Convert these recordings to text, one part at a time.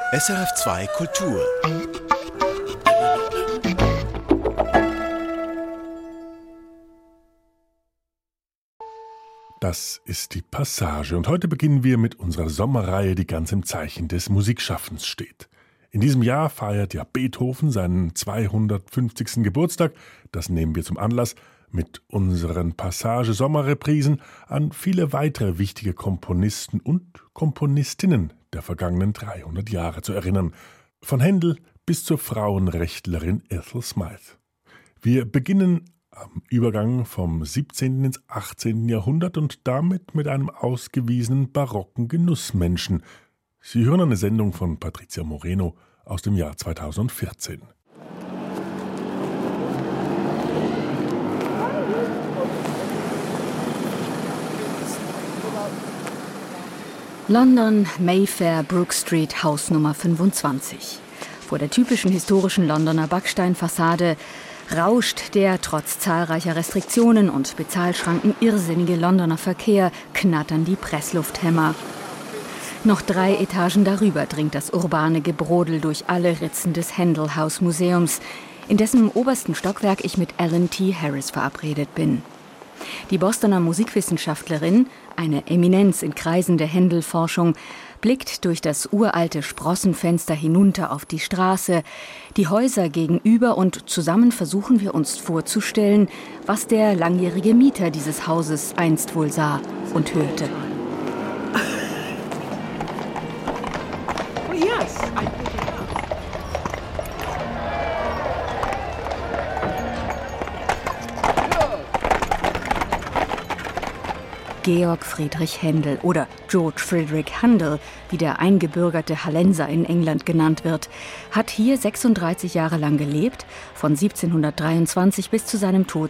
SRF2 Kultur. Das ist die Passage und heute beginnen wir mit unserer Sommerreihe, die ganz im Zeichen des Musikschaffens steht. In diesem Jahr feiert ja Beethoven seinen 250. Geburtstag. Das nehmen wir zum Anlass, mit unseren Passage-Sommerreprisen an viele weitere wichtige Komponisten und Komponistinnen der vergangenen 300 Jahre zu erinnern. Von Händel bis zur Frauenrechtlerin Ethel Smythe. Wir beginnen am Übergang vom 17. ins 18. Jahrhundert und damit mit einem ausgewiesenen barocken Genussmenschen. Sie hören eine Sendung von Patricia Moreno aus dem Jahr 2014. London, Mayfair, Brook Street, Haus Nummer 25. Vor der typischen historischen Londoner Backsteinfassade rauscht der trotz zahlreicher Restriktionen und Bezahlschranken irrsinnige Londoner Verkehr, knattern die Presslufthämmer. Noch 3 Etagen darüber dringt das urbane Gebrodel durch alle Ritzen des Handel House Museums, in dessen obersten Stockwerk ich mit Ellen T. Harris verabredet bin. Die Bostoner Musikwissenschaftlerin, eine Eminenz in Kreisen der Händel-Forschung, blickt durch das uralte Sprossenfenster hinunter auf die Straße, die Häuser gegenüber und zusammen versuchen wir uns vorzustellen, was der langjährige Mieter dieses Hauses einst wohl sah und hörte. Georg Friedrich Händel oder George Frederick Handel, wie der eingebürgerte Hallenser in England genannt wird, hat hier 36 Jahre lang gelebt, von 1723 bis zu seinem Tod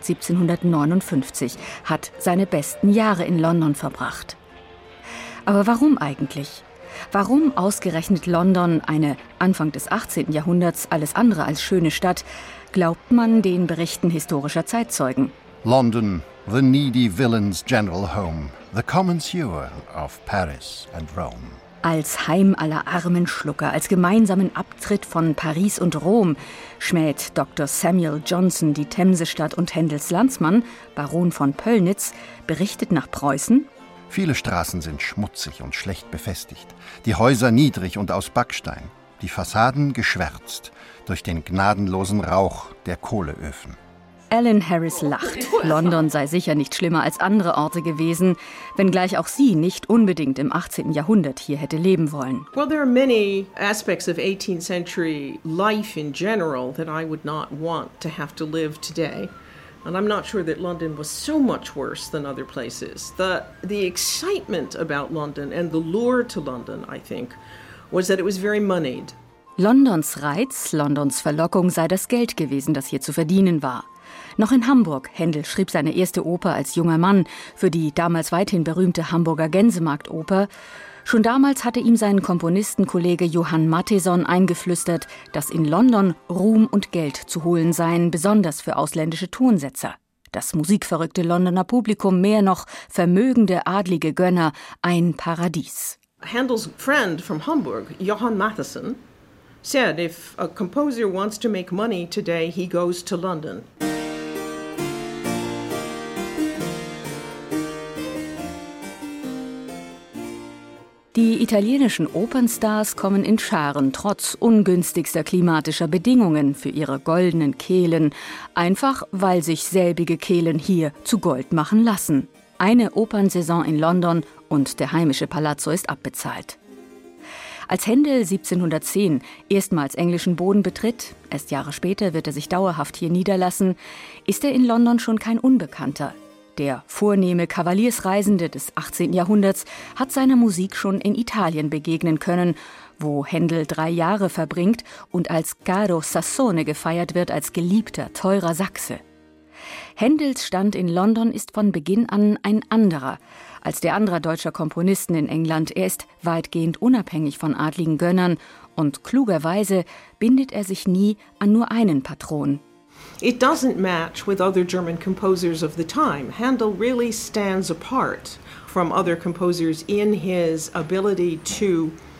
1759, hat seine besten Jahre in London verbracht. Aber warum eigentlich? Warum ausgerechnet London, eine Anfang des 18. Jahrhunderts alles andere als schöne Stadt, glaubt man den Berichten historischer Zeitzeugen? London, the needy villain's general home, the common sewer of Paris and Rome. Als Heim aller armen Schlucker, als gemeinsamen Abtritt von Paris und Rom schmäht Dr. Samuel Johnson die Themsestadt und Händels Landsmann, Baron von Pöllnitz, berichtet nach Preußen: Viele Straßen sind schmutzig und schlecht befestigt, die Häuser niedrig und aus Backstein, die Fassaden geschwärzt durch den gnadenlosen Rauch der Kohleöfen. Ellen Harris lacht. London sei sicher nicht schlimmer als andere Orte gewesen, wenngleich auch sie nicht unbedingt im 18. Jahrhundert hier hätte leben wollen. Well, there are many aspects of 18th century life in general that I would not want to have to live today. And I'm not sure that London was so much worse than other places. The excitement about London and the lure to London, I think, was that it was very moneyed. Londons Reiz, Londons Verlockung sei das Geld gewesen, das hier zu verdienen war. Noch in Hamburg, Händel schrieb seine erste Oper als junger Mann für die damals weithin berühmte Hamburger Gänsemarktoper. Schon damals hatte ihm sein Komponistenkollege Johann Mattheson eingeflüstert, dass in London Ruhm und Geld zu holen seien, besonders für ausländische Tonsetzer. Das musikverrückte Londoner Publikum, mehr noch vermögende adlige Gönner, ein Paradies. Handel's friend from Hamburg, Johann Mattheson, said if a composer wants to make money today, he goes to London. Die italienischen Opernstars kommen in Scharen, trotz ungünstigster klimatischer Bedingungen für ihre goldenen Kehlen, einfach weil sich selbige Kehlen hier zu Gold machen lassen. Eine Opernsaison in London und der heimische Palazzo ist abbezahlt. Als Händel 1710 erstmals englischen Boden betritt, erst Jahre später wird er sich dauerhaft hier niederlassen, ist er in London schon kein Unbekannter. Der vornehme Kavaliersreisende des 18. Jahrhunderts hat seiner Musik schon in Italien begegnen können, wo Händel 3 Jahre verbringt und als Caro Sassone gefeiert wird, als geliebter, teurer Sachse. Händels Stand in London ist von Beginn an ein anderer als der anderer deutscher Komponisten in England. Er ist weitgehend unabhängig von adligen Gönnern und klugerweise bindet er sich nie an nur einen Patron. It doesn't match with other German composers of the time. Handel really stands apart from other composers in his ability to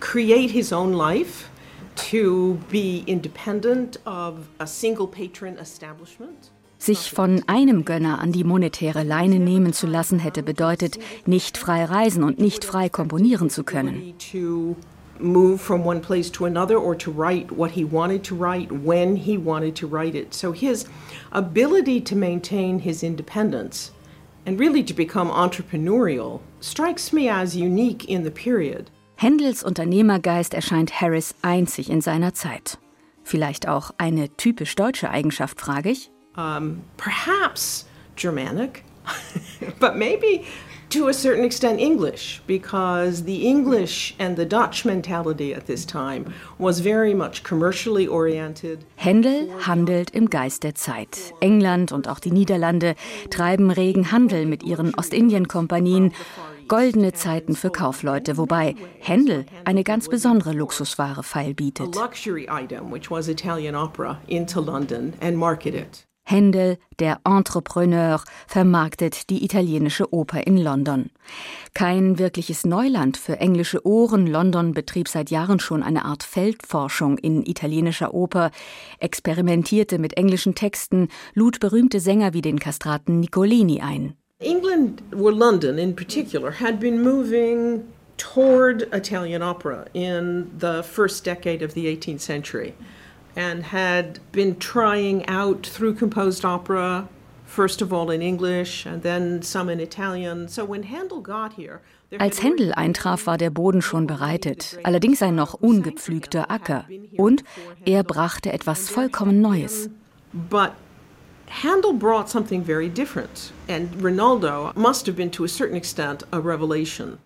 create his own life, to be independent of a single patron establishment. Sich von einem Gönner an die monetäre Leine nehmen zu lassen, hätte bedeutet, nicht frei reisen und nicht frei komponieren zu können. To move from one place to another or to write what he wanted to write when he wanted to write it. So his ability to maintain his independence and really to become entrepreneurial strikes me as unique in the period. Händels Unternehmergeist erscheint Harris einzig in seiner Zeit. Vielleicht auch eine typisch deutsche Eigenschaft, frage ich? Perhaps Germanic, but maybe to a certain extent English, because the English and the Dutch mentality at this time was very much commercially oriented. Händel handelt im Geist der Zeit. England und auch die Niederlande treiben regen Handel mit ihren Ostindien-Kompanien. Goldene Zeiten für Kaufleute, wobei Händel eine ganz besondere Luxusware feilbietet. A luxury item, which was Italian opera, into London and marketed. Händel, der Entrepreneur, vermarktet die italienische Oper in London. Kein wirkliches Neuland für englische Ohren. London betrieb seit Jahren schon eine Art Feldforschung in italienischer Oper, experimentierte mit englischen Texten, lud berühmte Sänger wie den Kastraten Nicolini ein. England, or London in particular, had been moving toward Italian opera in the first decade of the 18th century. And had been trying out through composed opera, first of all in English and then some in Italian. So when Handel got here, als Händel eintraf, war der Boden schon bereitet, allerdings ein noch ungepflügter Acker. Und er brachte etwas vollkommen Neues. But Handel brought something very different, and Rinaldo must have been to a certain extent a revelation.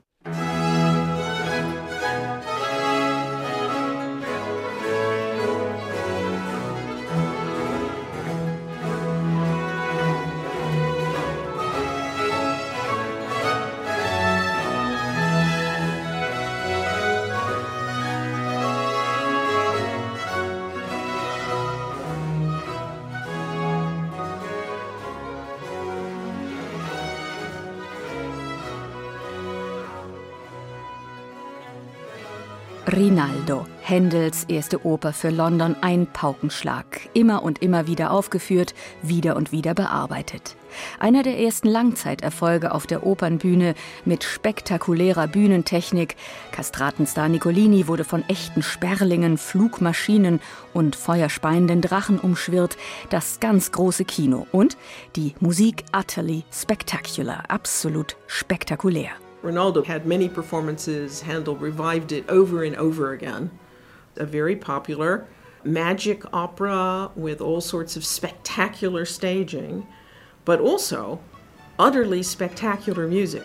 Rinaldo, Händels erste Oper für London, ein Paukenschlag. Immer und immer wieder aufgeführt, wieder und wieder bearbeitet. Einer der ersten Langzeiterfolge auf der Opernbühne mit spektakulärer Bühnentechnik. Kastratenstar Nicolini wurde von echten Sperlingen, Flugmaschinen und feuerspeienden Drachen umschwirrt. Das ganz große Kino. Und die Musik utterly spectacular, absolut spektakulär. Rinaldo had many performances. Handel revived it over and over again. A very popular magic opera with all sorts of spectacular staging, but also utterly spectacular music.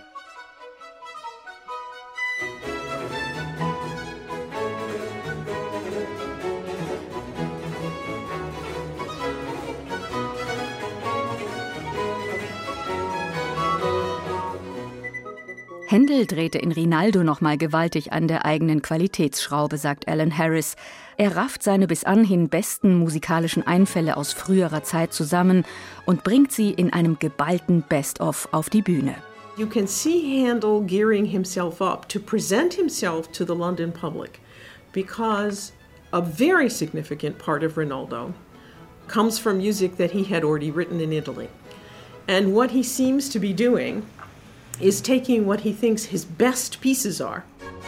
Händel drehte in Rinaldo nochmal gewaltig an der eigenen Qualitätsschraube, sagt Alan Harris. Er rafft seine bis anhin besten musikalischen Einfälle aus früherer Zeit zusammen und bringt sie in einem geballten Best-of auf die Bühne. You can see Handel gearing himself up to present himself to the London public, because a very significant part of Rinaldo comes from music that he had already written in Italy. And what he seems to be doing is taking what he thinks his best pieces are.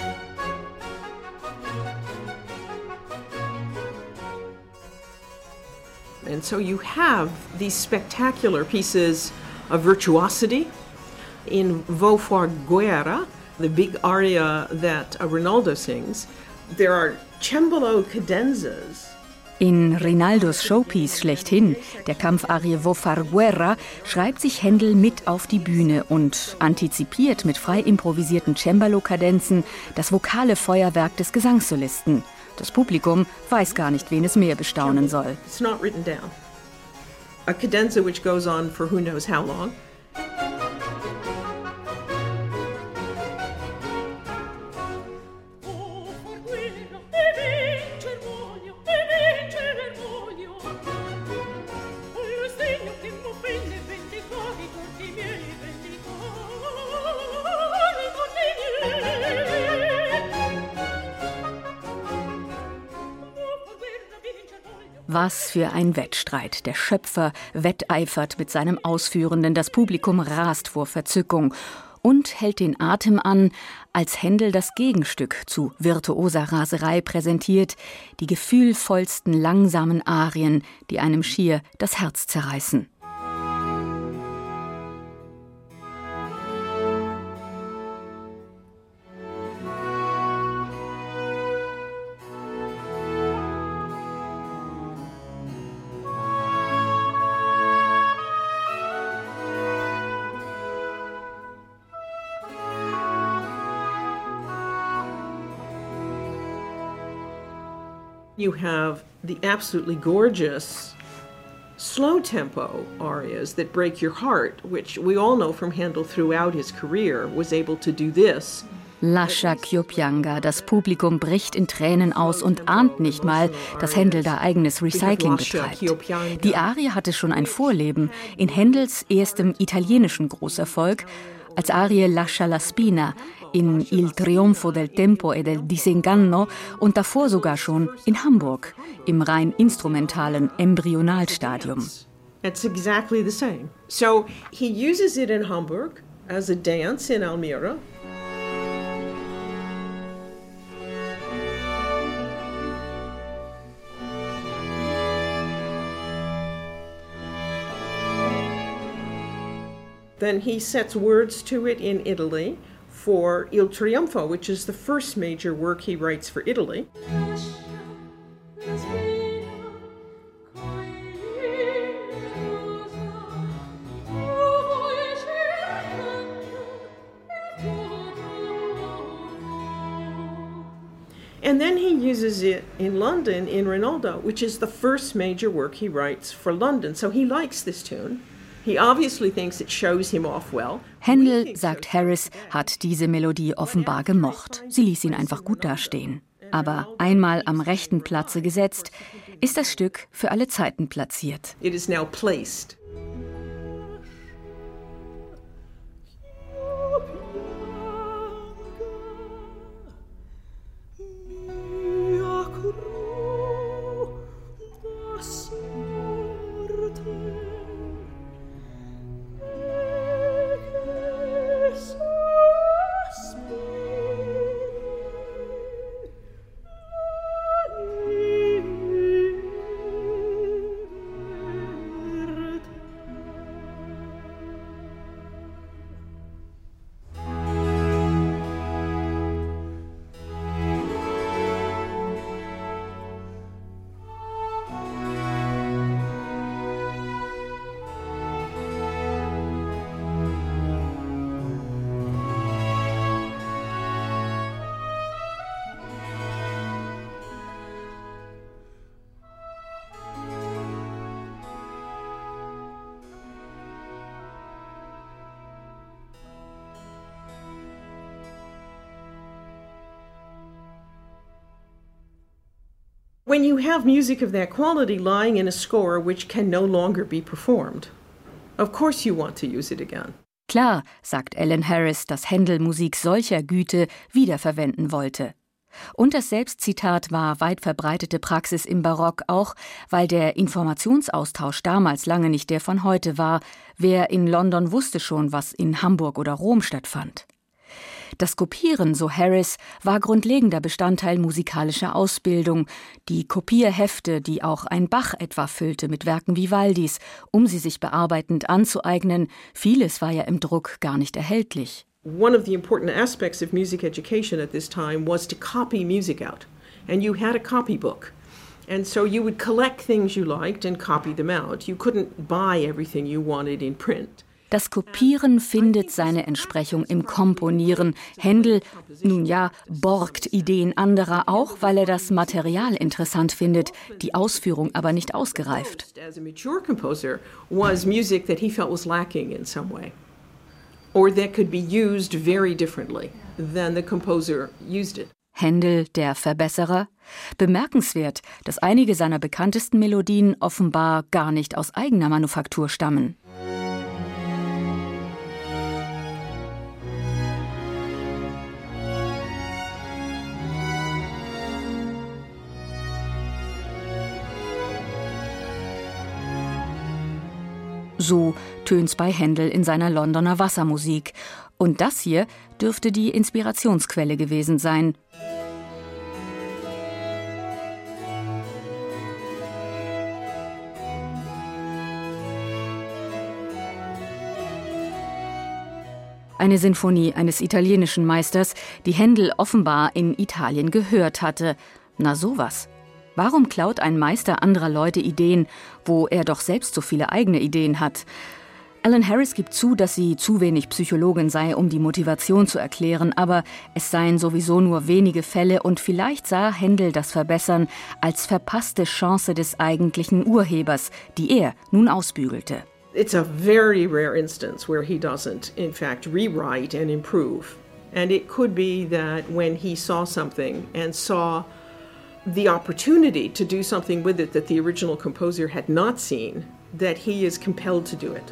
And so you have these spectacular pieces of virtuosity. In Vo for Guerra, the big aria that Rinaldo sings, there are cembalo cadenzas. In Rinaldos Showpiece schlechthin, der Kampfarie Vo far guerra, schreibt sich Händel mit auf die Bühne und antizipiert mit frei improvisierten Cembalo-Kadenzen das vokale Feuerwerk des Gesangssolisten. Das Publikum weiß gar nicht, wen es mehr bestaunen soll. It's not written down. A cadenza which goes on for who knows how long. Was für ein Wettstreit. Der Schöpfer wetteifert mit seinem Ausführenden. Das Publikum rast vor Verzückung und hält den Atem an, als Händel das Gegenstück zu virtuoser Raserei präsentiert, die gefühlvollsten langsamen Arien, die einem schier das Herz zerreißen. You have the absolutely gorgeous slow-tempo arias that break your heart, which we all know from Handel throughout his career was able to do this. Lascia Chioppianga, das Publikum bricht in Tränen aus und ahnt nicht mal, dass Händel da eigenes Recycling betreibt. Die Arie hatte schon ein Vorleben in Händels erstem italienischen Großerfolg, als Arie Lascia la Spina, in Il Trionfo del Tempo e del Disinganno und davor sogar schon in Hamburg, im rein instrumentalen Embryonalstadium. It's exactly the same. So he uses it in Hamburg as a dance in Almira. Then he sets words to it in Italy for Il Trionfo, which is the first major work he writes for Italy. And then he uses it in London in Rinaldo, which is the first major work he writes for London. So he likes this tune. He obviously thinks it shows him off well. Händel, sagt Harris, hat diese Melodie offenbar gemocht. Sie ließ ihn einfach gut dastehen. Aber einmal am rechten Platze gesetzt, ist das Stück für alle Zeiten platziert. It is now placed. When you have music of that quality lying in a score which can no longer be performed, of course you want to use it again. Klar, sagt Alan Harris, dass Händel Musik solcher Güte wiederverwenden wollte. Und das Selbstzitat war weit verbreitete Praxis im Barock, auch weil der Informationsaustausch damals lange nicht der von heute war. Wer in London wusste schon, was in Hamburg oder Rom stattfand. Das Kopieren, so Harris, war grundlegender Bestandteil musikalischer Ausbildung. Die Kopierhefte, die auch ein Bach etwa füllte mit Werken Vivaldis, um sie sich bearbeitend anzueignen, vieles war ja im Druck gar nicht erhältlich. One of the important aspects of music education at this time was to copy music out. And you had a copybook. And so you would collect things you liked and copy them out. You couldn't buy everything you wanted in print. Das Kopieren findet seine Entsprechung im Komponieren. Händel, nun ja, borgt Ideen anderer, auch weil er das Material interessant findet, die Ausführung aber nicht ausgereift. As a mature composer was music that he felt was lacking in some way, or that could be used very differently than the composer used it. Händel, der Verbesserer? Bemerkenswert, dass einige seiner bekanntesten Melodien offenbar gar nicht aus eigener Manufaktur stammen. So tönt's bei Händel in seiner Londoner Wassermusik. Und das hier dürfte die Inspirationsquelle gewesen sein. Eine Sinfonie eines italienischen Meisters, die Händel offenbar in Italien gehört hatte. Na sowas. Warum klaut ein Meister anderer Leute Ideen, wo er doch selbst so viele eigene Ideen hat? Alan Harris gibt zu, dass sie zu wenig Psychologin sei, um die Motivation zu erklären, aber es seien sowieso nur wenige Fälle und vielleicht sah Händel das Verbessern als verpasste Chance des eigentlichen Urhebers, die er nun ausbügelte. It's a very rare instance where he doesn't, in fact, rewrite and improve. And it could be that when he saw something and saw the opportunity to do something with it that the original composer had not seen, that he is compelled to do it.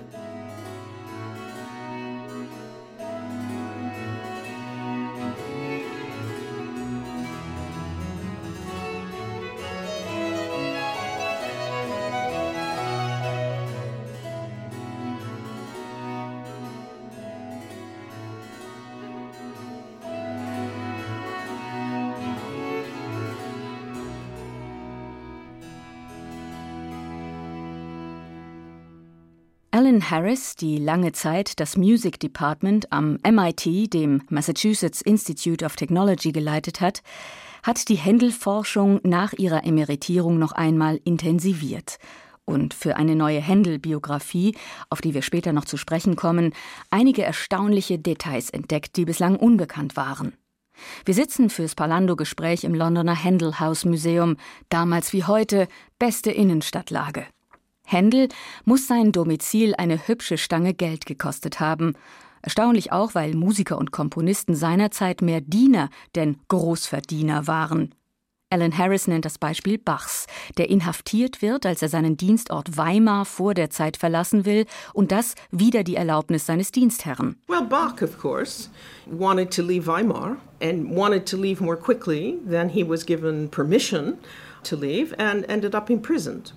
Alan Harris, die lange Zeit das Music Department am MIT, dem Massachusetts Institute of Technology, geleitet hat die Händel-Forschung nach ihrer Emeritierung noch einmal intensiviert und für eine neue Händel-Biografie, auf die wir später noch zu sprechen kommen, einige erstaunliche Details entdeckt, die bislang unbekannt waren. Wir sitzen fürs Parlando-Gespräch im Londoner Händel House Museum, damals wie heute beste Innenstadtlage. Händel muss sein Domizil eine hübsche Stange Geld gekostet haben. Erstaunlich auch, weil Musiker und Komponisten seinerzeit mehr Diener denn Großverdiener waren. Alan Harris nennt das Beispiel Bachs, der inhaftiert wird, als er seinen Dienstort Weimar vor der Zeit verlassen will und das wider die Erlaubnis seines Dienstherrn. Well, Bach, of course, wanted to leave Weimar and wanted to leave more quickly than he was given permission to leave and ended up imprisoned.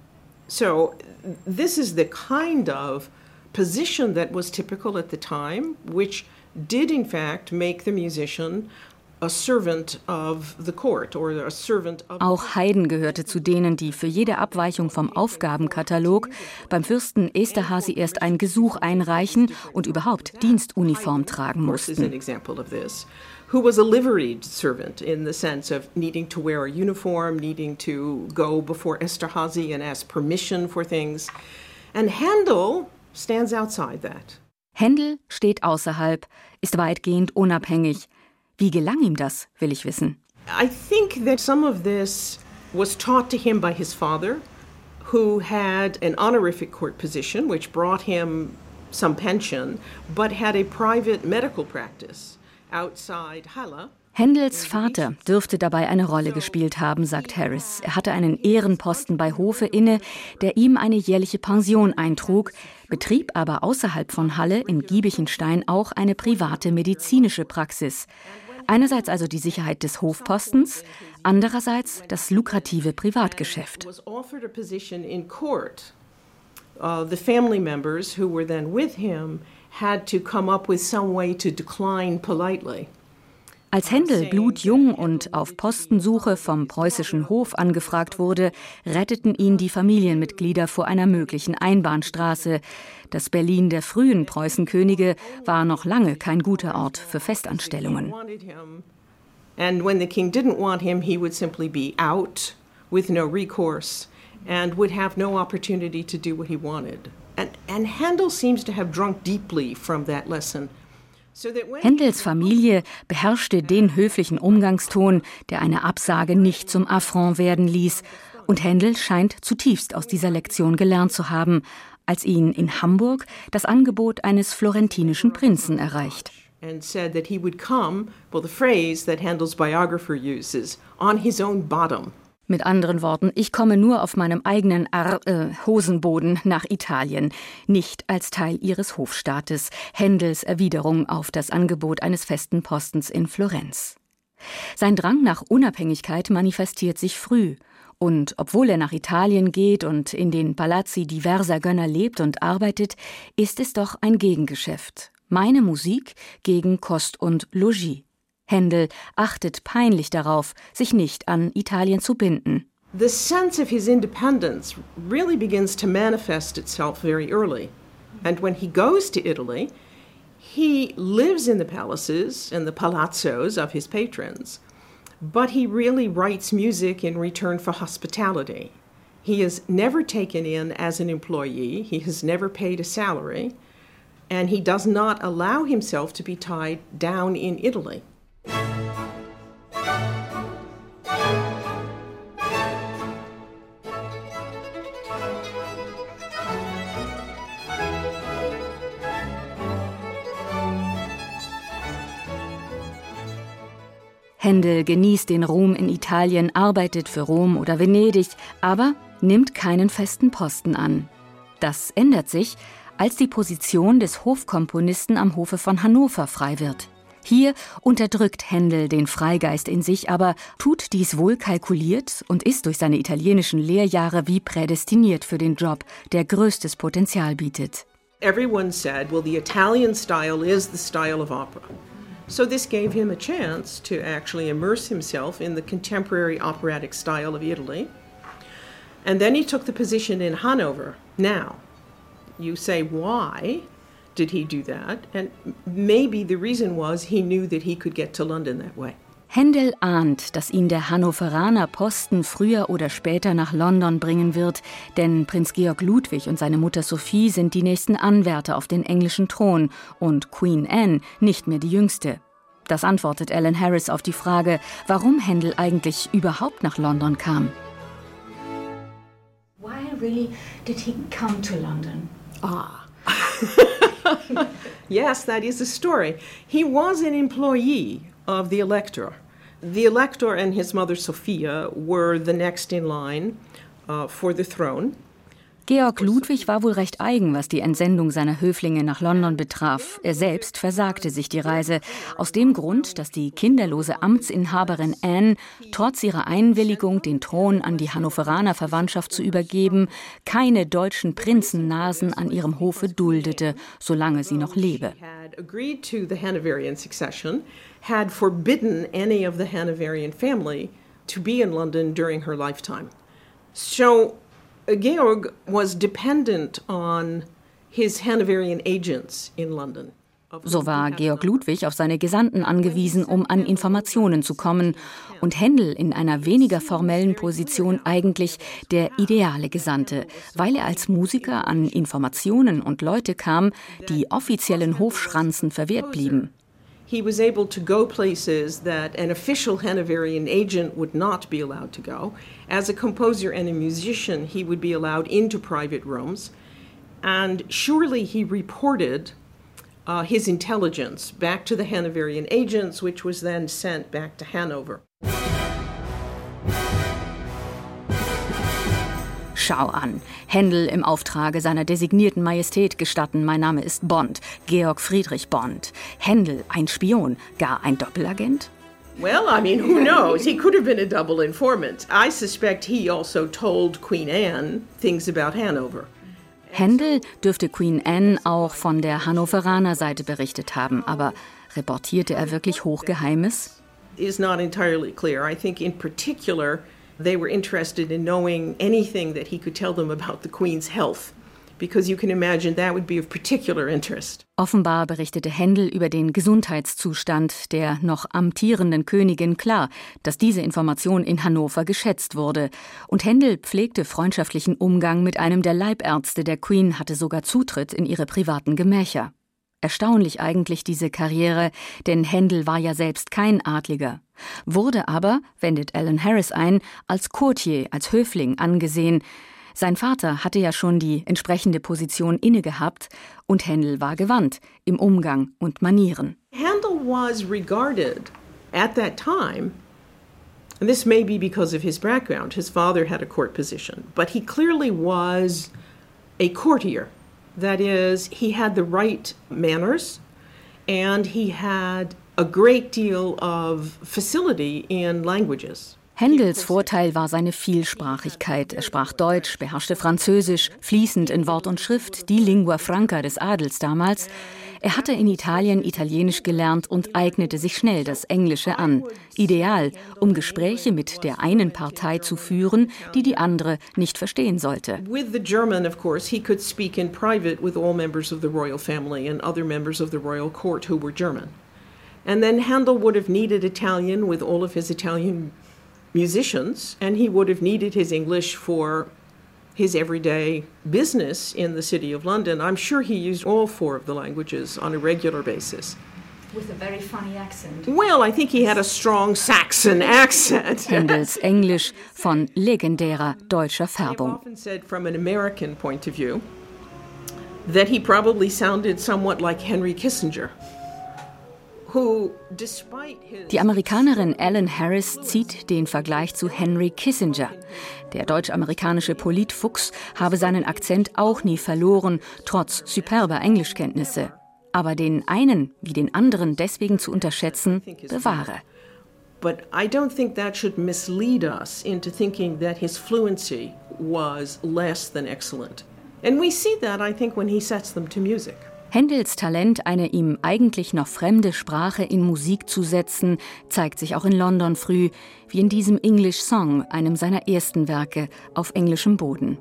So this is the kind of position that was typical at the time, which did in fact make the musician a servant of the court or a servant of. Auch Haydn gehörte zu denen, die für jede Abweichung vom Aufgabenkatalog beim Fürsten Esterházy erst ein Gesuch einreichen und überhaupt Dienstuniform tragen mussten. Who was a liveried servant in the sense of needing to wear a uniform, needing to go before Esterházy and ask permission for things. And Händel stands outside that. Händel steht außerhalb, ist weitgehend unabhängig. Wie gelang ihm das, will ich wissen. I think that some of this was taught to him by his father, who had an honorific court position, which brought him some pension, but had a private medical practice outside Halle. Händels Vater dürfte dabei eine Rolle gespielt haben, sagt Harris. Er hatte einen Ehrenposten bei Hofe inne, der ihm eine jährliche Pension eintrug, betrieb aber außerhalb von Halle in Giebichenstein auch eine private medizinische Praxis. Einerseits also die Sicherheit des Hofpostens, andererseits das lukrative Privatgeschäft. The family members who were then with him had to come up with some way to decline politely. Als Händel blutjung und auf Postensuche vom preußischen Hof angefragt wurde, retteten ihn die Familienmitglieder vor einer möglichen Einbahnstraße. Das Berlin der frühen Preußenkönige war noch lange kein guter Ort für Festanstellungen. And when the king didn't want him, he would simply be out with no recourse and would have no opportunity to do what he wanted. And Händel seems to have drunk deeply from that lesson. Händels Familie beherrschte den höflichen Umgangston, der eine Absage nicht zum Affront werden ließ. Und Händel scheint zutiefst aus dieser Lektion gelernt zu haben, als ihn in Hamburg das Angebot eines florentinischen Prinzen erreicht. And said that he would come, well, the phrase that Händel's biographer uses, on his own bottom. Mit anderen Worten, ich komme nur auf meinem eigenen Hosenboden nach Italien, nicht als Teil ihres Hofstaates. Händels Erwiderung auf das Angebot eines festen Postens in Florenz. Sein Drang nach Unabhängigkeit manifestiert sich früh. Und obwohl er nach Italien geht und in den Palazzi diverser Gönner lebt und arbeitet, ist es doch ein Gegengeschäft. Meine Musik gegen Kost und Logis. Händel achtet peinlich darauf, sich nicht an Italien zu binden. The sense of his independence really begins to manifest itself very early. And when he goes to Italy, he lives in the palaces and the palazzos of his patrons. But he really writes music in return for hospitality. He is never taken in as an employee. He has never paid a salary. And he does not allow himself to be tied down in Italy. Händel genießt den Ruhm in Italien, arbeitet für Rom oder Venedig, aber nimmt keinen festen Posten an. Das ändert sich, als die Position des Hofkomponisten am Hofe von Hannover frei wird. Hier unterdrückt Händel den Freigeist in sich, aber tut dies wohl kalkuliert und ist durch seine italienischen Lehrjahre wie prädestiniert für den Job, der größtes Potenzial bietet. Everyone said, well, the Italian style is the style of opera. So this gave him a chance to actually immerse himself in the contemporary operatic style of Italy. And then he took the position in Hanover. Now, you say, why did he do that? And maybe the reason was he knew that he could get to London that way. Händel ahnt, dass ihn der Hannoveraner Posten früher oder später nach London bringen wird, denn Prinz Georg Ludwig und seine Mutter Sophie sind die nächsten Anwärter auf den englischen Thron und Queen Anne nicht mehr die jüngste. Das antwortet Alan Harris auf die Frage, warum Händel eigentlich überhaupt nach London kam. Why really did he come to London? Yes, that is the story. He was an employee of the Elector. The Elector and his mother Sophia were the next in line for the throne. Georg Ludwig war wohl recht eigen, was die Entsendung seiner Höflinge nach London betraf. Er selbst versagte sich die Reise, aus dem Grund, dass die kinderlose Amtsinhaberin Anne trotz ihrer Einwilligung, den Thron an die Hannoveraner Verwandtschaft zu übergeben, keine deutschen Prinzennasen an ihrem Hofe duldete, solange sie noch lebe. Had forbidden any of the Hanoverian family to be in London during her lifetime. So Georg was dependent on his Hanoverian agents in London. So war Georg Ludwig auf seine Gesandten angewiesen, um an Informationen zu kommen, und Händel in einer weniger formellen Position eigentlich der ideale Gesandte, weil er als Musiker an Informationen und Leute kam, die offiziellen Hofschranzen verwehrt blieben. He was able to go places that an official Hanoverian agent would not be allowed to go. As a composer and a musician, he would be allowed into private rooms. And surely he reported his intelligence back to the Hanoverian agents, which was then sent back to Hanover. Schau an. Händel im Auftrage seiner designierten Majestät gestatten, mein Name ist Bond, Georg Friedrich Bond. Händel, ein Spion, gar ein Doppelagent? Well, I mean, who knows? He could have been a double informant. I suspect he also told Queen Anne things about Hanover. Händel dürfte Queen Anne auch von der Hannoveraner Seite berichtet haben, aber reportierte er wirklich Hochgeheimes? Is not entirely clear. I think in particular they were interested in knowing anything that he could tell them about the Queen's health, because you can imagine that would be of particular interest. Offenbar berichtete Händel über den Gesundheitszustand der noch amtierenden Königin, klar, dass diese Information in Hannover geschätzt wurde. Und Händel pflegte freundschaftlichen Umgang mit einem der Leibärzte der Queen, hatte sogar Zutritt in ihre privaten Gemächer. Erstaunlich eigentlich diese Karriere, denn Händel war ja selbst kein Adliger. Wurde aber, wendet Alan Harris ein, als Courtier, als Höfling angesehen. Sein Vater hatte ja schon die entsprechende Position innegehabt und Händel war gewandt im Umgang und Manieren. Händel was regarded at that time, and this may be because of his background, his father had a court position, but he clearly was a courtier. That is, he had the right manners and he had a great deal of facility in languages. Händels Vorteil war seine Vielsprachigkeit. Er sprach Deutsch, beherrschte Französisch, fließend in Wort und Schrift, die Lingua Franca des Adels damals. Er hatte in Italien Italienisch gelernt und eignete sich schnell das Englische an. Ideal, um Gespräche mit der einen Partei zu führen, die die andere nicht verstehen sollte. With the German, of course, he could speak in private with all members of the royal family and other members of the royal court who were German. And then Handel would have needed Italian with all of his Italian musicians, and he would have needed his English for his everyday business in the city of London. I'm sure he used all four of the languages on a regular basis. With a very funny accent. Well, I think he had a strong Saxon accent. Händels Englisch von legendärer deutscher Färbung. I've often said from an American point of view that he probably sounded somewhat like Henry Kissinger. Die Amerikanerin Ellen Harris zieht den Vergleich zu Henry Kissinger. Der deutsch-amerikanische Politfuchs habe seinen Akzent auch nie verloren, trotz superber Englischkenntnisse. Aber den einen wie den anderen deswegen zu unterschätzen, bewahre. But I don't think that should mislead us into thinking that his fluency was less than excellent. And we see that, I think, when he sets them to music. Händels Talent, eine ihm eigentlich noch fremde Sprache in Musik zu setzen, zeigt sich auch in London früh, wie in diesem English Song, einem seiner ersten Werke auf englischem Boden.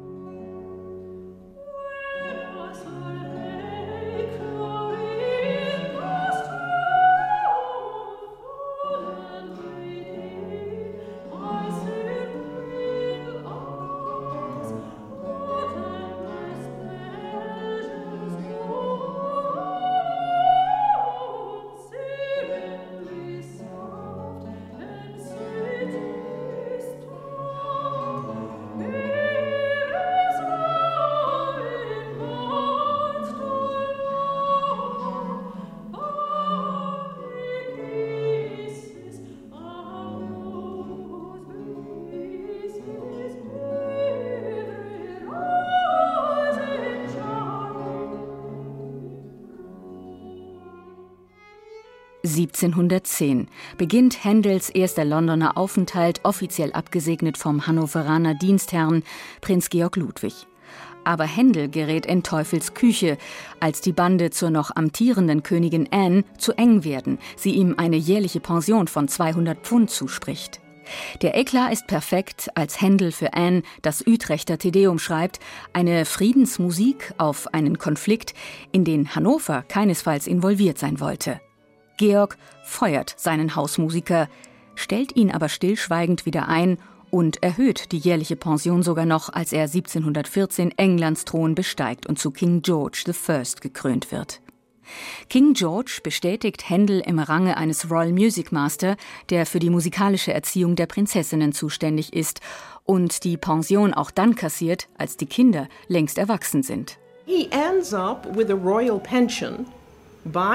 (1710) beginnt Händels erster Londoner Aufenthalt, offiziell abgesegnet vom Hannoveraner Dienstherrn Prinz Georg Ludwig. Aber Händel gerät in Teufels Küche, als die Bande zur noch amtierenden Königin Anne zu eng werden, sie ihm eine jährliche Pension von 200 Pfund zuspricht. Der Eklat ist perfekt, als Händel für Anne das Utrechter Tedeum schreibt, eine Friedensmusik auf einen Konflikt, in den Hannover keinesfalls involviert sein wollte. Georg feuert seinen Hausmusiker, stellt ihn aber stillschweigend wieder ein und erhöht die jährliche Pension sogar noch, als er 1714 Englands Thron besteigt und zu King George I. gekrönt wird. King George bestätigt Händel im Range eines Royal Music Master, der für die musikalische Erziehung der Prinzessinnen zuständig ist und die Pension auch dann kassiert, als die Kinder längst erwachsen sind. He ends up with a royal pension by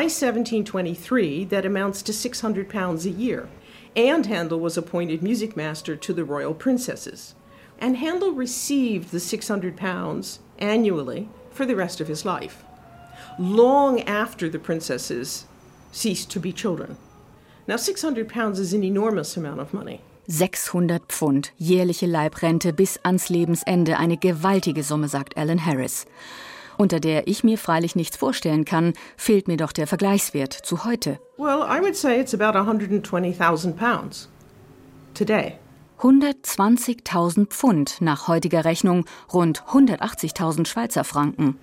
1723 that amounts to £600 a year. And Handel was appointed music master to the royal princesses. And Handel received the £600 annually for the rest of his life, long after the princesses ceased to be children. Now £600 is an enormous amount of money. 600 Pfund, jährliche Leibrente bis ans Lebensende, eine gewaltige Summe, sagt Alan Harris. Unter der ich mir freilich nichts vorstellen kann, fehlt mir doch der Vergleichswert zu heute. Well, I would say it's about £120,000 today. 120.000 Pfund nach heutiger Rechnung, rund 180.000 Schweizer Franken.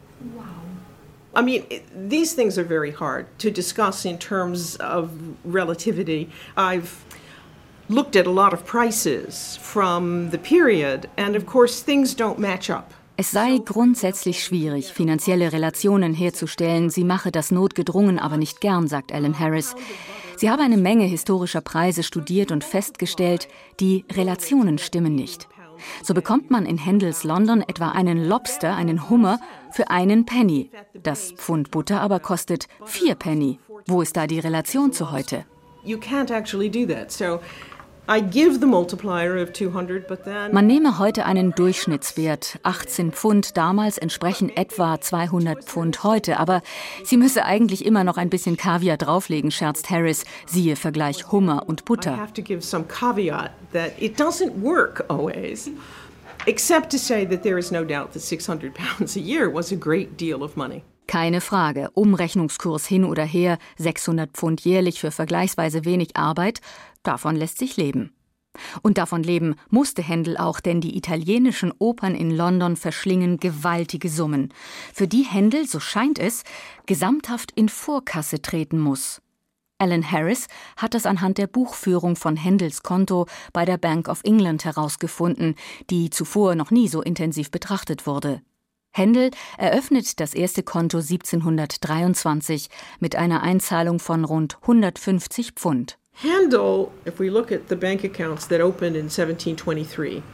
I mean, these things are very hard to discuss in terms of relativity. I've looked at a lot of prices from the period, and of course things don't match up. Es sei grundsätzlich schwierig, finanzielle Relationen herzustellen. Sie mache das notgedrungen, aber nicht gern, sagt Alan Harris. Sie habe eine Menge historischer Preise studiert und festgestellt, die Relationen stimmen nicht. So bekommt man in Händels London etwa einen Lobster, einen Hummer, für einen Penny. Das Pfund Butter aber kostet 4 Penny. Wo ist da die Relation zu heute? You can't actually do that. So Man nehme heute einen Durchschnittswert. 18 Pfund damals entsprechen etwa 200 Pfund heute. Aber sie müsse eigentlich immer noch ein bisschen Kaviar drauflegen, scherzt Harris. Siehe Vergleich Hummer und Butter. I have to give some caveat that it doesn't work always. Except to say that there is no doubt that 600 pounds a year was a great deal of money. Keine Frage, Umrechnungskurs hin oder her, 600 Pfund jährlich für vergleichsweise wenig Arbeit, davon lässt sich leben. Und davon leben musste Händel auch, denn die italienischen Opern in London verschlingen gewaltige Summen, für die Händel, so scheint es, gesamthaft in Vorkasse treten muss. Alan Harris hat das anhand der Buchführung von Händels Konto bei der Bank of England herausgefunden, die zuvor noch nie so intensiv betrachtet wurde. Händel eröffnet das erste Konto 1723 mit einer Einzahlung von rund 150 Pfund. Handel, if we look at the bank accounts that opened in 1723,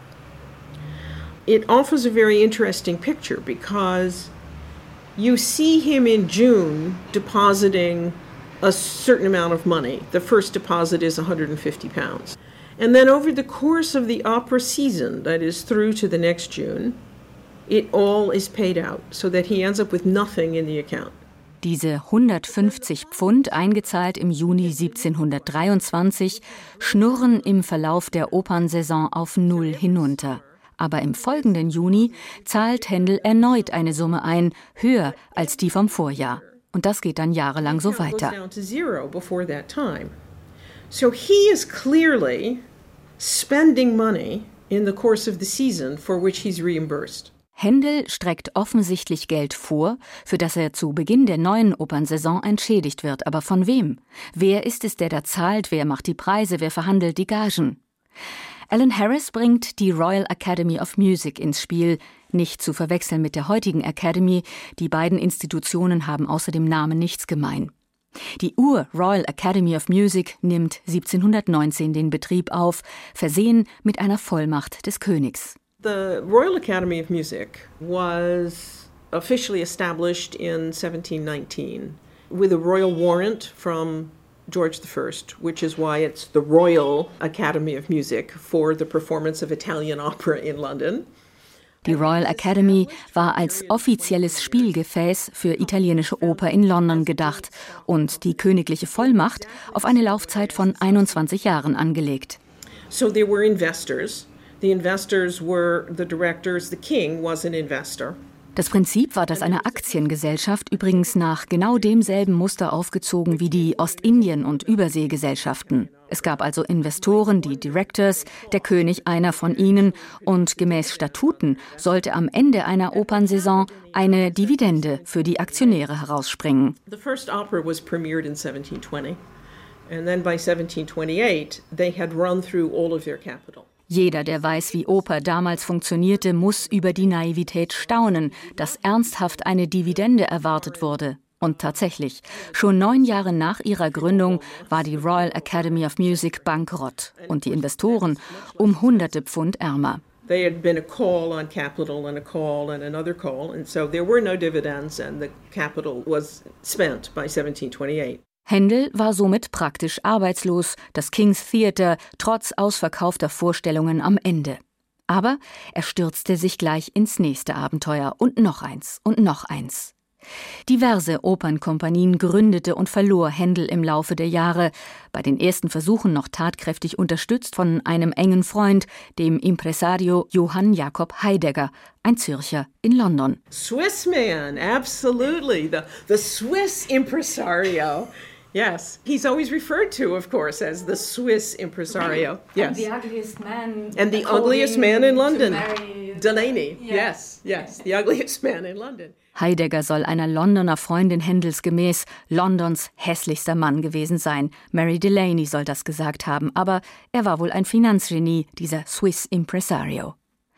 it offers a very interesting picture because you see him in June depositing a certain amount of money. The first deposit is 150 pounds. And then over the course of the opera season, that is through to the next June, it all is paid out, so that he ends up with nothing in the account. Diese 150 Pfund, eingezahlt im Juni 1723, schnurren im Verlauf der Opernsaison auf Null hinunter. Aber im folgenden Juni zahlt Händel erneut eine Summe ein, höher als die vom Vorjahr. Und das geht dann jahrelang so weiter. So he is clearly spending money in the course of the season for which he's reimbursed. Händel streckt offensichtlich Geld vor, für das er zu Beginn der neuen Opernsaison entschädigt wird. Aber von wem? Wer ist es, der da zahlt? Wer macht die Preise? Wer verhandelt die Gagen? Alan Harris bringt die Royal Academy of Music ins Spiel, nicht zu verwechseln mit der heutigen Academy. Die beiden Institutionen haben außer dem Namen nichts gemein. Die Ur-Royal Academy of Music nimmt 1719 den Betrieb auf, versehen mit einer Vollmacht des Königs. The Royal Academy of Music was officially established in 1719 with a royal warrant from George I, which is why it's the Royal Academy of Music for the performance of Italian opera in London. Die Royal Academy war als offizielles Spielgefäß für italienische Oper in London gedacht und die königliche Vollmacht auf eine Laufzeit von 21 Jahren angelegt. So there were investors. The investors were the directors. The king was an investor. Das Prinzip war das einer Aktiengesellschaft, übrigens nach genau demselben Muster aufgezogen wie die Ostindien- und Überseegesellschaften. Es gab also Investoren, die Directors, der König einer von ihnen, und gemäß Statuten sollte am Ende einer Opernsaison eine Dividende für die Aktionäre herausspringen. The first opera was premiered in 1720, and then by 1728 they had run through all of their capital. Jeder, der weiß, wie Oper damals funktionierte, muss über die Naivität staunen, dass ernsthaft eine Dividende erwartet wurde. Und tatsächlich, schon 9 Jahre nach ihrer Gründung war die Royal Academy of Music bankrott und die Investoren um hunderte Pfund ärmer. They had been a call on capital and a call and another call, and so there were no dividends and the capital was spent by 1728. Händel war somit praktisch arbeitslos, das King's Theatre trotz ausverkaufter Vorstellungen am Ende. Aber er stürzte sich gleich ins nächste Abenteuer und noch eins und noch eins. Diverse Opernkompanien gründete und verlor Händel im Laufe der Jahre, bei den ersten Versuchen noch tatkräftig unterstützt von einem engen Freund, dem Impresario Johann Jakob Heidegger, ein Zürcher in London. Swiss man, absolutely, the Swiss impresario. Yes, he's always referred to, of course, as the Swiss impresario. Yes. And the ugliest man. And the ugliest man in London. Delaney. Yeah. Yes, the ugliest man in London. Heidegger soll einer Londoner Freundin Händels gemäß Londons hässlichster Mann gewesen sein. Mary Delaney soll das gesagt haben, aber er war wohl ein Finanzgenie, dieser Swiss Impresario.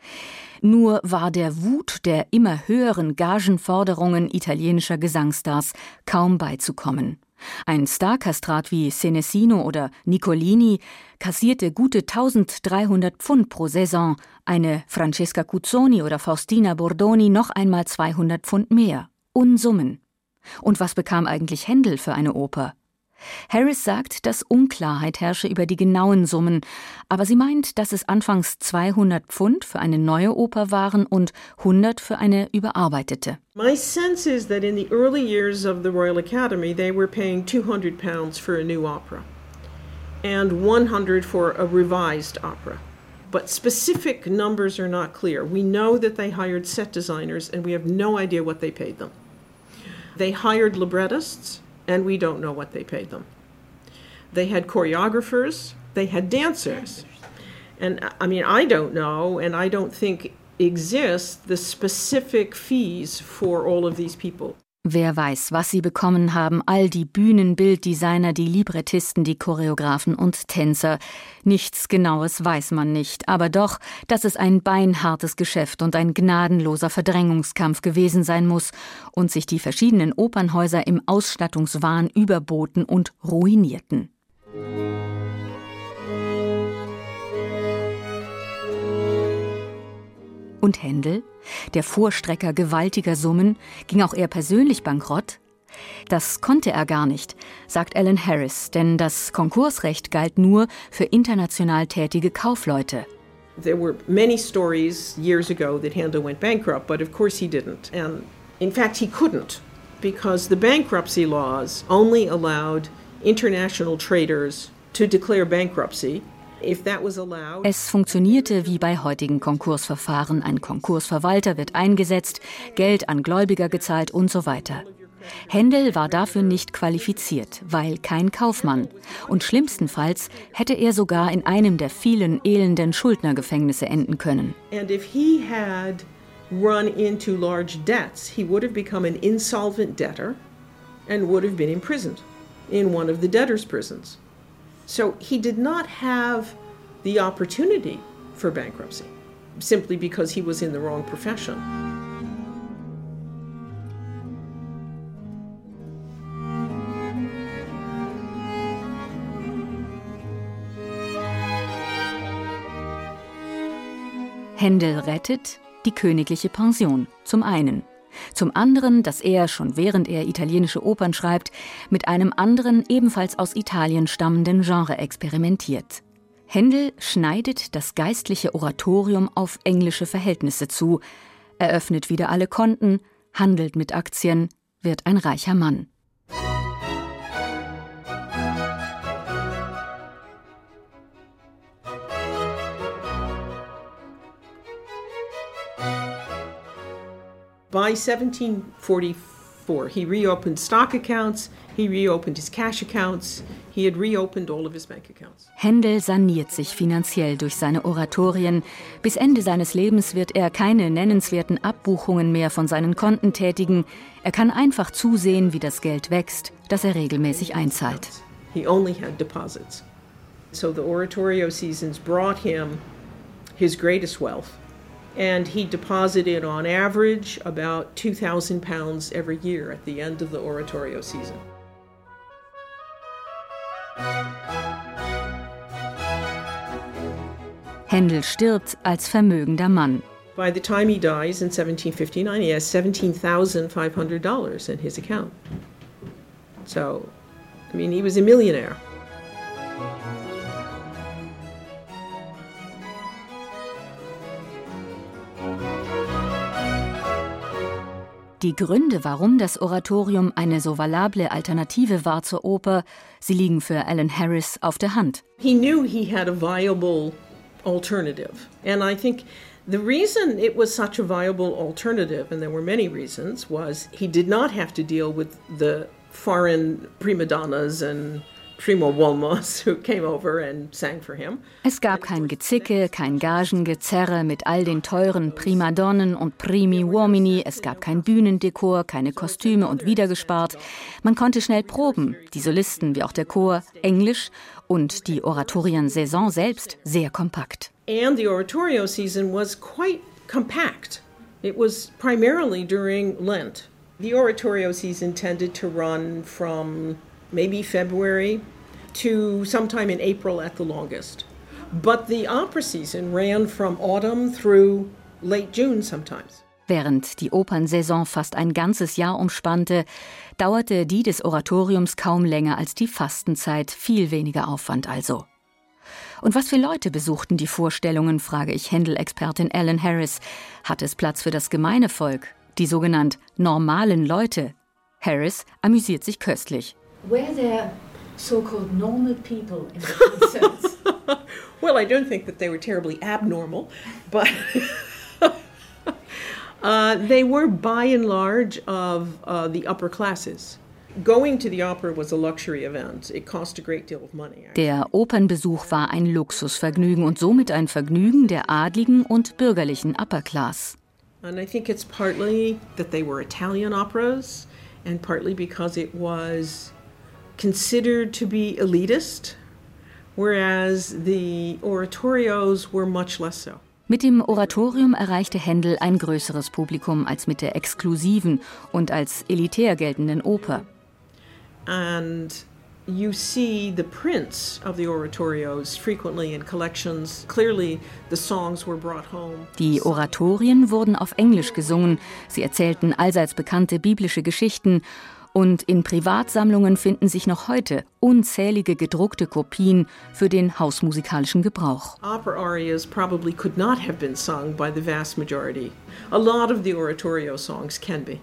Nur war der Wut der immer höheren Gagenforderungen italienischer Gesangstars kaum beizukommen. Ein Starkastrat wie Senesino oder Niccolini kassierte gute 1300 Pfund pro Saison, eine Francesca Cuzzoni oder Faustina Bordoni noch einmal 200 Pfund mehr. Unsummen. Und was bekam eigentlich Händel für eine Oper? Harris sagt, dass Unklarheit herrsche über die genauen Summen, aber sie meint, dass es anfangs 200 Pfund für eine neue Oper waren und 100 für eine überarbeitete. My sense is that in the early years of the Royal Academy, they were paying £200 for a new opera and 100 for a revised opera. But specific numbers are not clear. We know that they hired set designers and we have no idea what they paid them. They hired librettists and we don't know what they paid them. They had choreographers, they had dancers. And I don't know, and I don't think exist the specific fees for all of these people. Wer weiß, was sie bekommen haben, all die Bühnenbilddesigner, die Librettisten, die Choreografen und Tänzer. Nichts Genaues weiß man nicht, aber doch, dass es ein beinhartes Geschäft und ein gnadenloser Verdrängungskampf gewesen sein muss und sich die verschiedenen Opernhäuser im Ausstattungswahn überboten und ruinierten. Und Händel, der Vorstrecker gewaltiger Summen, ging auch er persönlich bankrott? Das konnte er gar nicht, sagt Alan Harris, denn das Konkursrecht galt nur für international tätige Kaufleute. There were many stories years ago that Handel went bankrupt, but of course he didn't. And in fact he couldn't, because the bankruptcy laws only allowed international traders to declare bankruptcy. Es funktionierte wie bei heutigen Konkursverfahren. Ein Konkursverwalter wird eingesetzt, Geld an Gläubiger gezahlt und so weiter. Händel war dafür nicht qualifiziert, weil kein Kaufmann. Und schlimmstenfalls hätte er sogar in einem der vielen elenden Schuldnergefängnisse enden können. And if he had run into large debts, he would have become an insolvent debtor and would have been imprisoned in one of the debtors' prisons. So he did not have the opportunity for bankruptcy, simply because he was in the wrong profession. Händel rettet die königliche Pension, zum einen. Zum anderen, dass er, schon während er italienische Opern schreibt, mit einem anderen, ebenfalls aus Italien stammenden Genre experimentiert. Händel schneidet das geistliche Oratorium auf englische Verhältnisse zu, eröffnet wieder alle Konten, handelt mit Aktien, wird ein reicher Mann. By 1744, he reopened stock accounts, he reopened his cash accounts, he had reopened all of his bank accounts. Händel saniert sich finanziell durch seine Oratorien. Bis Ende seines Lebens wird er keine nennenswerten Abbuchungen mehr von seinen Konten tätigen. Er kann einfach zusehen, wie das Geld wächst, das er regelmäßig einzahlt. He only had deposits. So the oratorio seasons brought him his greatest wealth. And he deposited on average about £2,000 every year at the end of the oratorio season. Händel stirbt als vermögender Mann. By the time he dies in 1759, he has $17,500 in his account. So, he was a millionaire. Die Gründe, warum das Oratorium eine so valable Alternative war zur Oper, sie liegen für Alan Harris auf der Hand. He knew he had a viable alternative. And I think the reason it was such a viable alternative, and there were many reasons, was he did not have to deal with the foreign prima donnas and primo uomos who came over and sang for him. Es gab kein Gezicke, kein Gagengezerre mit all den teuren Primadonnen und Primi Uomini, es gab kein Bühnendekor, keine Kostüme und wiedergespart. Man konnte schnell proben, die Solisten wie auch der Chor, Englisch und die Oratoriensaison selbst sehr kompakt. And the oratorio season was quite compact. It was primarily during Lent. The oratorio season tended to run from maybe February to sometime in April at the longest. But the opera season ran from autumn through late June sometimes. Während die Opernsaison fast ein ganzes Jahr umspannte, dauerte die des Oratoriums kaum länger als die Fastenzeit, viel weniger Aufwand also. Und was für Leute besuchten die Vorstellungen, frage ich Händel-Expertin Ellen Harris. Hat es Platz für das gemeine Volk, die sogenannt normalen Leute? Harris amüsiert sich köstlich. Were there so-called normal people in the concerts? Well, I don't think that they were terribly abnormal, but they were by and large of the upper classes. Going to the opera was a luxury event. It cost a great deal of money. Der Opernbesuch war ein Luxusvergnügen und somit ein Vergnügen der adligen und bürgerlichen Upper Class. And I think it's partly that they were Italian operas and partly because it was considered to be elitist, whereas the oratorios were much less so. Mit dem Oratorium erreichte Händel ein größeres Publikum als mit der exklusiven und als elitär geltenden Oper. And you see the prints of the oratorios frequently in collections. Clearly the songs were brought home. Die Oratorien wurden auf Englisch gesungen, sie erzählten allseits bekannte biblische Geschichten und in Privatsammlungen finden sich noch heute unzählige gedruckte Kopien für den hausmusikalischen Gebrauch. Opera arias probably could not have been sung by the vast majority. A lot of the oratorio songs can be.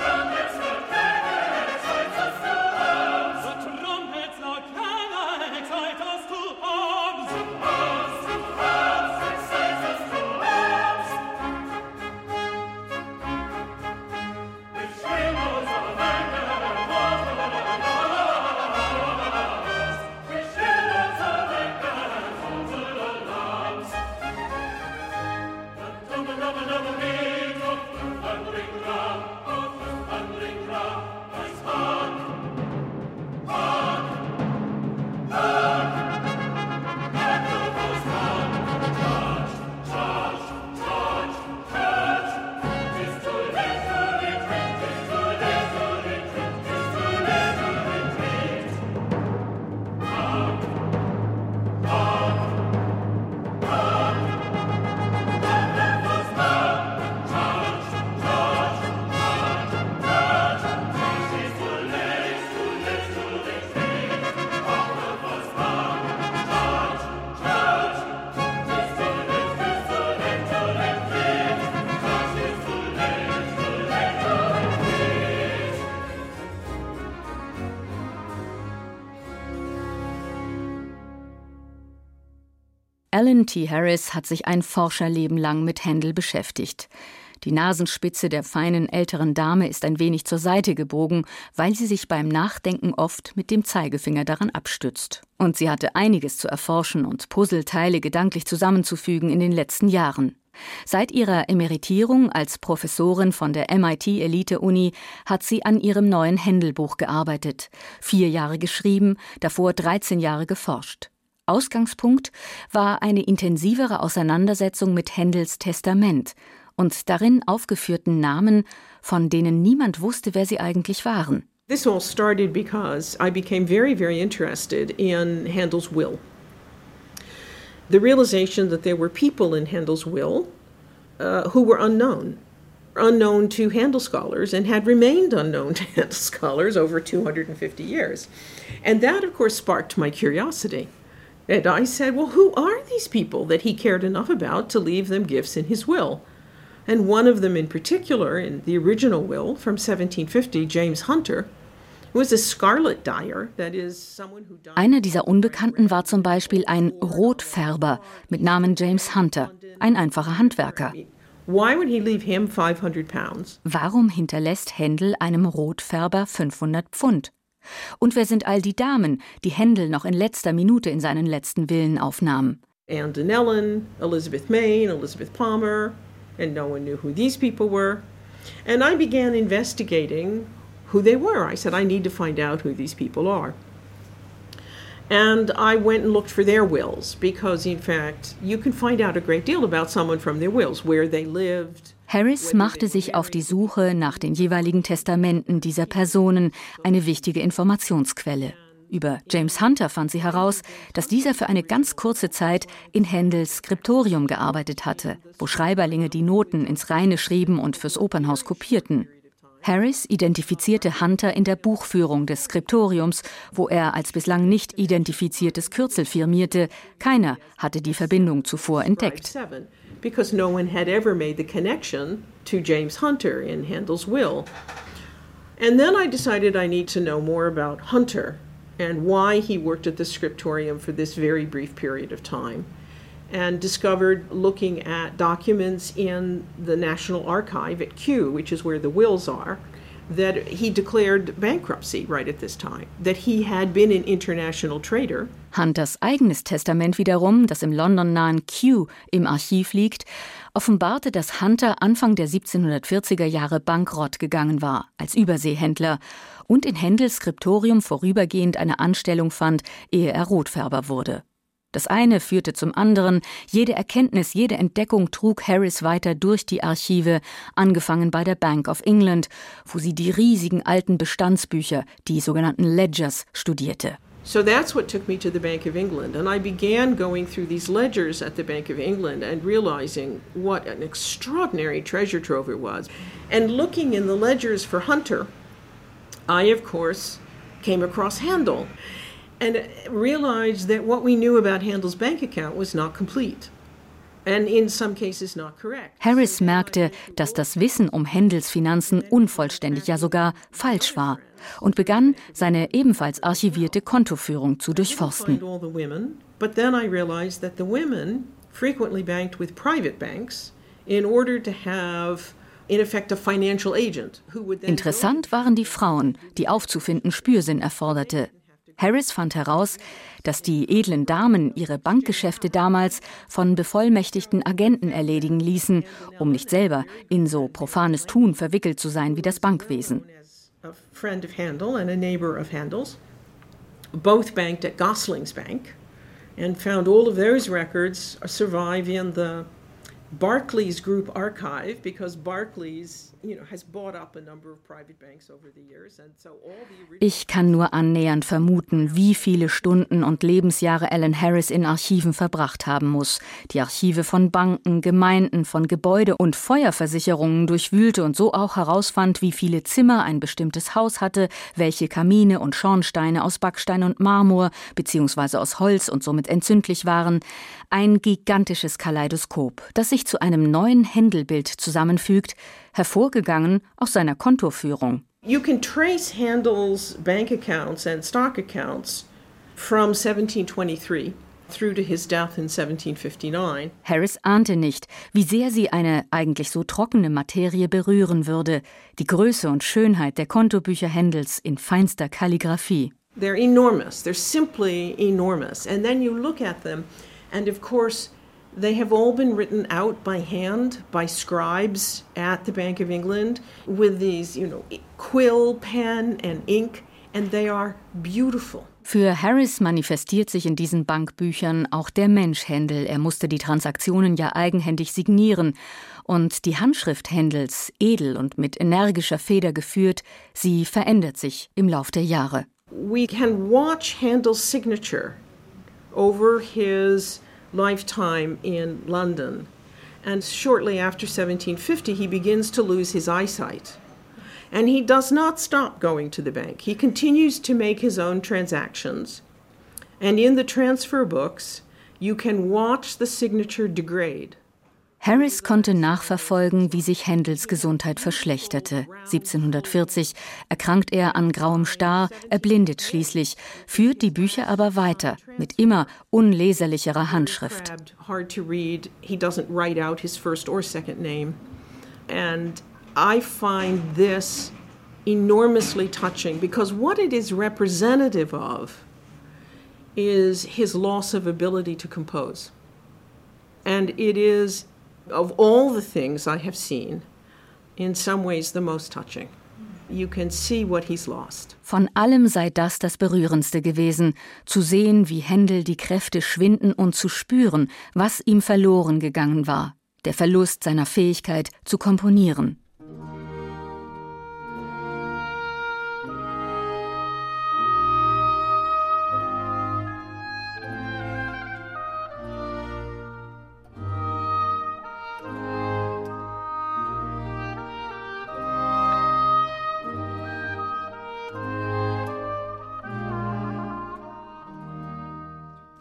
Ellen T. Harris hat sich ein Forscherleben lang mit Händel beschäftigt. Die Nasenspitze der feinen älteren Dame ist ein wenig zur Seite gebogen, weil sie sich beim Nachdenken oft mit dem Zeigefinger daran abstützt. Und sie hatte einiges zu erforschen und Puzzleteile gedanklich zusammenzufügen in den letzten Jahren. Seit ihrer Emeritierung als Professorin von der MIT-Elite-Uni hat sie an ihrem neuen Händel-Buch gearbeitet. 4 Jahre geschrieben, davor 13 Jahre geforscht. Ausgangspunkt war eine intensivere Auseinandersetzung mit Händels Testament und darin aufgeführten Namen, von denen niemand wusste, wer sie eigentlich waren. This all started because I became very, very interested in Handel's will. The realization that there were people in Handel's will who were unknown to Handel scholars and had remained unknown to Handel scholars over 250 years. And that, of course, sparked my curiosity. And I said, well, who are these people that he cared enough about to leave them gifts in his will? And one of them in particular, in the original will from 1750, James Hunter, was a scarlet dyer, that is someone who died. Einer dieser Unbekannten war zum Beispiel ein Rotfärber mit Namen James Hunter, ein einfacher Handwerker. Why would he leave him 500 pounds? Warum hinterlässt Händel einem Rotfärber 500 Pfund? Und wer sind all die Damen, die Händel noch in letzter Minute in seinen letzten Willen aufnahm? Anne Donnellan, Elizabeth Mayne, Elizabeth Palmer, and no one knew who these people were. And I began investigating who they were. I said, I need to find out who these people are. And I went and looked for their wills, because in fact, you can find out a great deal about someone from their wills, where they lived. Harris machte sich auf die Suche nach den jeweiligen Testamenten dieser Personen, eine wichtige Informationsquelle. Über James Hunter fand sie heraus, dass dieser für eine ganz kurze Zeit in Händels Skriptorium gearbeitet hatte, wo Schreiberlinge die Noten ins Reine schrieben und fürs Opernhaus kopierten. Harris identifizierte Hunter in der Buchführung des Skriptoriums, wo er als bislang nicht identifiziertes Kürzel firmierte. Keiner hatte die Verbindung zuvor entdeckt. Because no one had ever made the connection to James Hunter in Handel's will. And then I decided I need to know more about Hunter and why he worked at the scriptorium for this very brief period of time, and discovered, looking at documents in the National Archive at Kew, which is where the wills are, that he declared bankruptcy right at this time, that he had been an international trader. Hunters eigenes Testament wiederum, das im London-nahen Kew im Archiv liegt, offenbarte, dass Hunter Anfang der 1740er Jahre bankrott gegangen war, als Überseehändler, und in Händels Skriptorium vorübergehend eine Anstellung fand, ehe er Rotfärber wurde. Das eine führte zum anderen, jede Erkenntnis, jede Entdeckung trug Harris weiter durch die Archive, angefangen bei der Bank of England, wo sie die riesigen alten Bestandsbücher, die sogenannten Ledgers, studierte. So that's what took me to the Bank of England, and I began going through these ledgers at the Bank of England and realizing what an extraordinary treasure trove it was. And looking in the ledgers for Hunter, I, of course, came across Handel and realized that what we knew about Handel's bank account was not complete. And in some cases not correct. Harris merkte, dass das Wissen um Händels Finanzen unvollständig, ja sogar falsch war, und begann, seine ebenfalls archivierte Kontoführung zu durchforsten. But then I realized that the women frequently banked with private banks in order to have in effect a financial agent who would then. Interessant waren die Frauen, die aufzufinden Spürsinn erforderte. Harris fand heraus, dass die edlen Damen ihre Bankgeschäfte damals von bevollmächtigten Agenten erledigen ließen, um nicht selber in so profanes Tun verwickelt zu sein wie das Bankwesen. A friend of Handel and a neighbor of Handel's both banked at Gosling's Bank and found all of those records survive in the Barclays Group archive, because Barclays, has bought up a number of private banks over the years, and so all the. Ich kann nur annähernd vermuten, wie viele Stunden und Lebensjahre Alan Harris in Archiven verbracht haben muss. Die Archive von Banken, Gemeinden, von Gebäude- und Feuerversicherungen durchwühlte und so auch herausfand, wie viele Zimmer ein bestimmtes Haus hatte, welche Kamine und Schornsteine aus Backstein und Marmor bzw. aus Holz und somit entzündlich waren. Ein gigantisches Kaleidoskop, das sich zu einem neuen Händelbild zusammenfügt, hervorgegangen aus seiner Kontoführung. You can trace Handel's bank accounts and stock accounts from 1723 through to his death in 1759. Harris ahnte nicht, wie sehr sie eine eigentlich so trockene Materie berühren würde, die Größe und Schönheit der Kontobücher Händels in feinster Kalligraphie. They're enormous. They're simply enormous. And then you look at them, and of course, they have all been written out by hand by scribes at the Bank of England with these, quill, pen and ink, and they are beautiful. Für Harris manifestiert sich in diesen Bankbüchern auch der Mensch Händel. Er musste die Transaktionen ja eigenhändig signieren. Und die Handschrift Händels, edel und mit energischer Feder geführt, sie verändert sich im Lauf der Jahre. We can watch Handel's signature over his lifetime in London, and shortly after 1750 he begins to lose his eyesight, and he does not stop going to the bank. He continues to make his own transactions, and in the transfer books you can watch the signature degrade. Harris konnte nachverfolgen, wie sich Händels Gesundheit verschlechterte. 1740 erkrankt er an grauem Star, erblindet schließlich, führt die Bücher aber weiter, mit immer unleserlicherer Handschrift. Hard to read. He doesn't write out his first or second name. And I find this enormously touching, because what it is representative of is his loss of ability to compose. And it is, of all the things I have seen, in some ways the most touching. You can see what he's lost. Von allem sei das Berührendste gewesen, zu sehen, wie Händel die Kräfte schwinden und zu spüren, was ihm verloren gegangen war, der Verlust seiner Fähigkeit zu komponieren.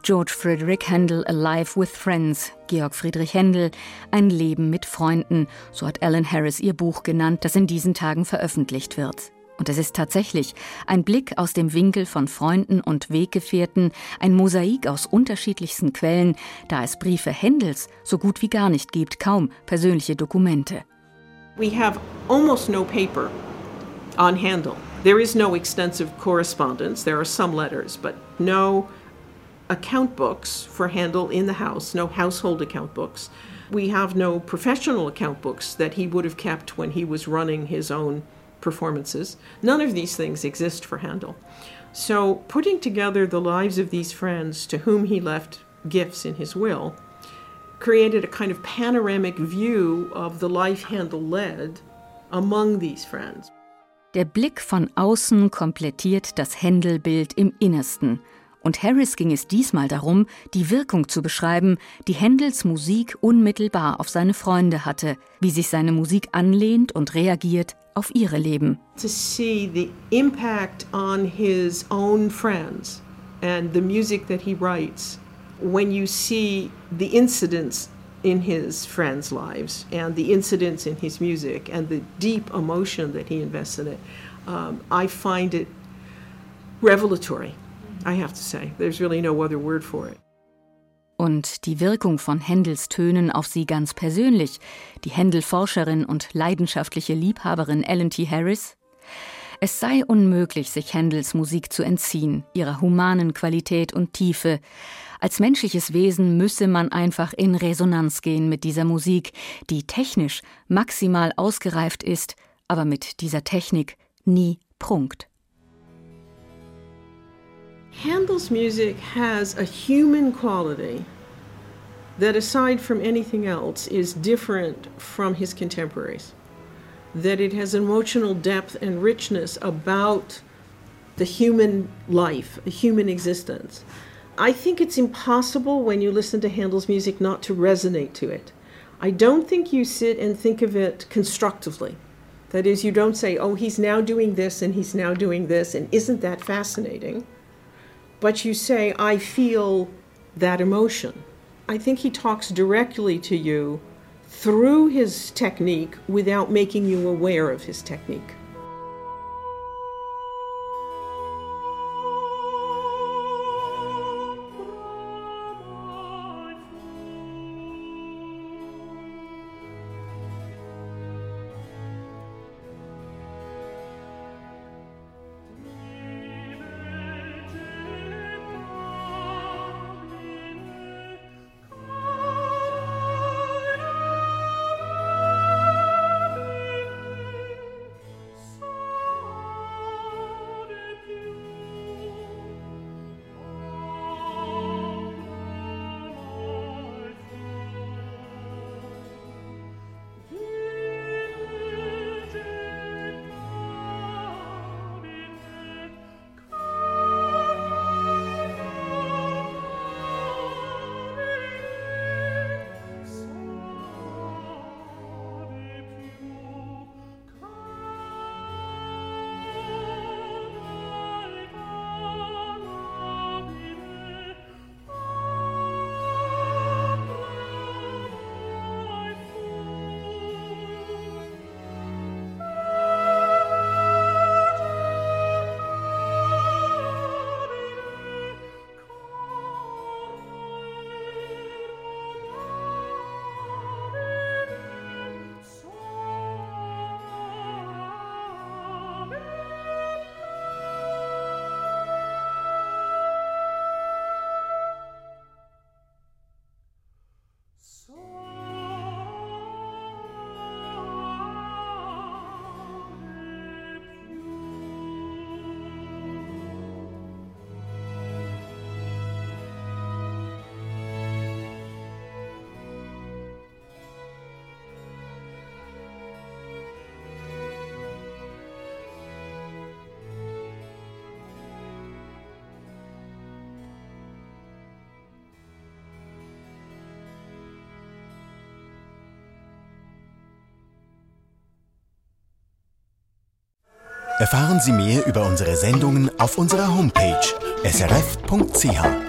George Frederick Handel, A Life with Friends, Georg Friedrich Händel, Ein Leben mit Freunden, so hat Ellen Harris ihr Buch genannt, das in diesen Tagen veröffentlicht wird. Und es ist tatsächlich ein Blick aus dem Winkel von Freunden und Weggefährten, ein Mosaik aus unterschiedlichsten Quellen, da es Briefe Händels so gut wie gar nicht gibt, kaum persönliche Dokumente. We have almost no paper on Handel. There is no extensive correspondence. There are some letters, but no account books for Handel in the house, no household account books. We have no professional account books that he would have kept when he was running his own performances. None of these things exist for Handel. So putting together the lives of these friends to whom he left gifts in his will created a kind of panoramic view of the life Handel led among these friends. Der Blick von außen komplettiert das Händel-Bild im Innersten. Und Harris ging es diesmal darum, die Wirkung zu beschreiben, die Händels Musik unmittelbar auf seine Freunde hatte, wie sich seine Musik anlehnt und reagiert auf ihre Leben. To see the impact on his own friends and the music that he writes, when you see the incidents in his friends' lives and the incidents in his music and the deep emotion that he invests in it, I find it revelatory. I have to say, there's really no other word for it. Und die Wirkung von Händels Tönen auf sie ganz persönlich, die Händel-Forscherin und leidenschaftliche Liebhaberin Ellen T. Harris? Es sei unmöglich, sich Händels Musik zu entziehen, ihrer humanen Qualität und Tiefe. Als menschliches Wesen müsse man einfach in Resonanz gehen mit dieser Musik, die technisch maximal ausgereift ist, aber mit dieser Technik nie prunkt. Handel's music has a human quality that, aside from anything else, is different from his contemporaries. That it has emotional depth and richness about the human life, a human existence. I think it's impossible when you listen to Handel's music not to resonate to it. I don't think you sit and think of it constructively. That is, you don't say, oh, he's now doing this and he's now doing this, and isn't that fascinating? But you say, I feel that emotion. I think he talks directly to you through his technique without making you aware of his technique. Erfahren Sie mehr über unsere Sendungen auf unserer Homepage srf.ch.